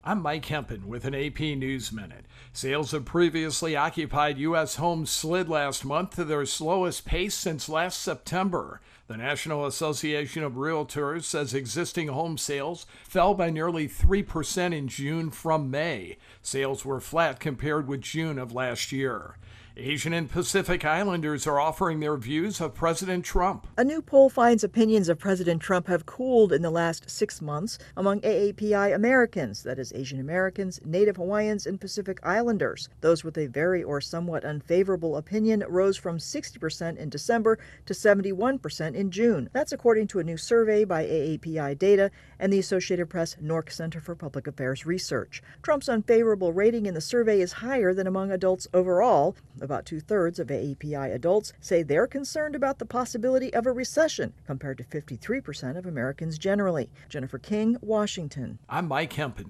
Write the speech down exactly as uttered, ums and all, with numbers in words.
I'm Mike Hempen with an A P News Minute. Sales of previously occupied U S homes slid last month to their slowest pace since last September. The National Association of Realtors says existing home sales fell by nearly three percent in June from May. Sales were flat compared with June of last year. Asian and Pacific Islanders are offering their views of President Trump. A new poll finds opinions of President Trump have cooled in the last six months among A A P I Americans, that is Asian Americans, Native Hawaiians, and Pacific Islanders. Those with a very or somewhat unfavorable opinion rose from sixty percent in December to seventy-one percent in June. That's according to a new survey by A A P I Data and the Associated Press N O R C Center for Public Affairs Research. Trump's unfavorable rating in the survey is higher than among adults overall. About two-thirds of A A P I adults say they're concerned about the possibility of a recession, compared to fifty-three percent of Americans generally. Jennifer King, Washington. I'm Mike Hempen.